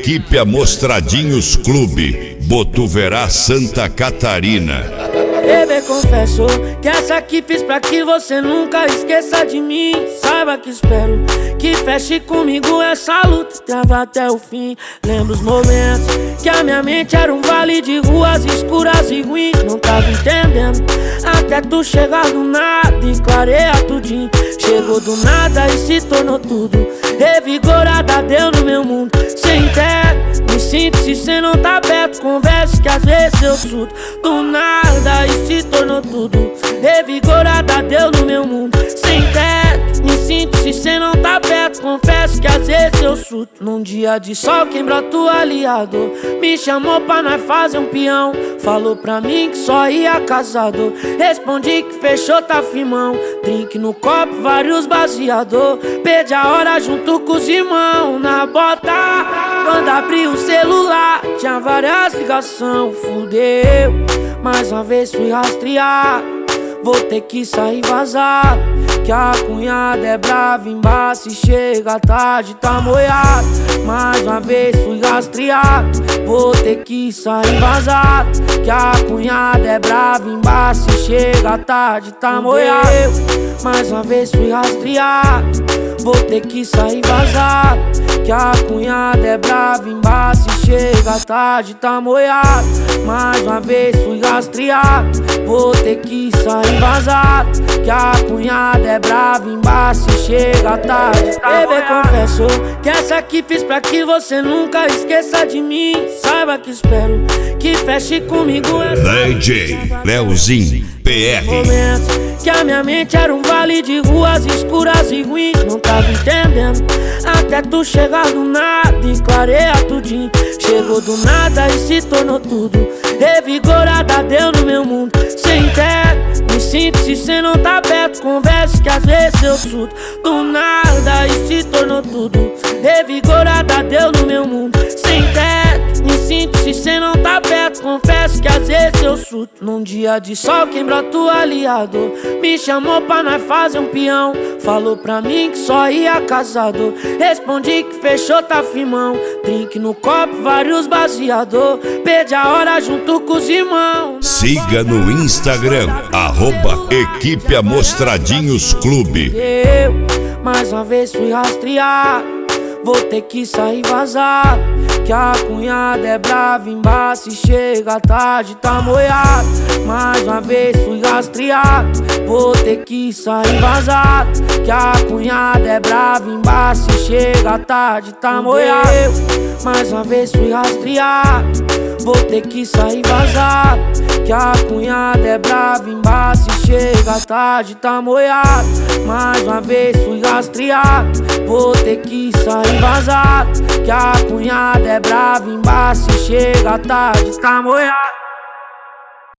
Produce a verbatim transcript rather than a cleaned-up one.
Equipe Amostradinhos Clube, Botuverá, Santa Catarina. Bebê, confesso que essa aqui fiz pra que você nunca esqueça de mim. Saiba que espero que feche comigo essa luta e trava até o fim. Lembro os momentos que a minha mente era um vale de ruas escuras e ruins. Não tava entendendo até tu chegar do nada e clareia tudinho. Chegou do nada e se tornou tudo. Revigorada deu no meu mundo. Sem teto, me sinto se cê não tá perto. Converso que às vezes eu surto. Do nada e se tornou tudo. Revigorada deu no meu mundo. Sem teto, me sinto se cê não tá perto. Confesso que às vezes eu surto. Num dia de sol quem brota o aliado me chamou pra nós fazer um peão. Falou pra mim que só ia casado. Respondi que fechou, tá firmão. Drink no copo, vários baseador. Pede a hora junto com os irmãos na bota. Quando abri o celular tinha várias ligações. Fudeu, mais uma vez fui rastrear. Vou ter que sair vazado, que a cunhada é brava embaixo e chega tarde, tá moiado. Mais uma vez fui rastreado. Vou ter que sair vazado, que a cunhada é brava embaixo e chega tarde, tá moiado. Mais uma vez fui rastreado. Vou ter que sair vazado, que a cunhada é brava embaixo e chega tarde, tá moiado. Mais uma vez fui rastreado. Vou ter que sair vazado, que a cunhada é brava embaixo e chega tarde, tá Bebê, confesso que essa aqui fiz pra que você nunca esqueça de mim. Saiba que espero que feche comigo essa D J Leozinho P R. Momentos que a minha mente era um vale de ruas escuras e ruins. Não tava entendendo até tu chegar do nada e clareia tudinho. Chegou do nada e se tornou tudo. Revigorada deu no meu mundo. Sem teto, me sinto se cê não tá perto. Converso que às vezes eu surto. Do nada e se tornou tudo. Revigorada deu no meu mundo. Sem teto, me sinto se cê não tá perto. Confesso que às vezes eu surto. Num dia de sol quem brota o aliado me chamou pra nós fazer um peão. Falou pra mim que só ia casado. Respondi que fechou, tá firmão. Drink no copo, vários baseador. Pede a hora junto com os irmãos. Siga no Instagram, arroba Equipe Amostradinhos Clube. Eu, mais uma vez fui rastrear. Vou ter que sair vazado, que a cunhada é brava embaixo e chega tarde, tá moiado. Mais uma vez fui rastreado. Vou ter que sair vazado, que a cunhada é brava embaixo e chega tarde, tá moiado. Mais uma vez fui rastreado. Vou ter que sair vazado, que a cunhada é brava embaixo e chega tarde, tá moiado. Mais uma vez fui rastreado. Vou ter que sair vazado, que a cunhada é brava embaixo e chega tarde, tá moiado.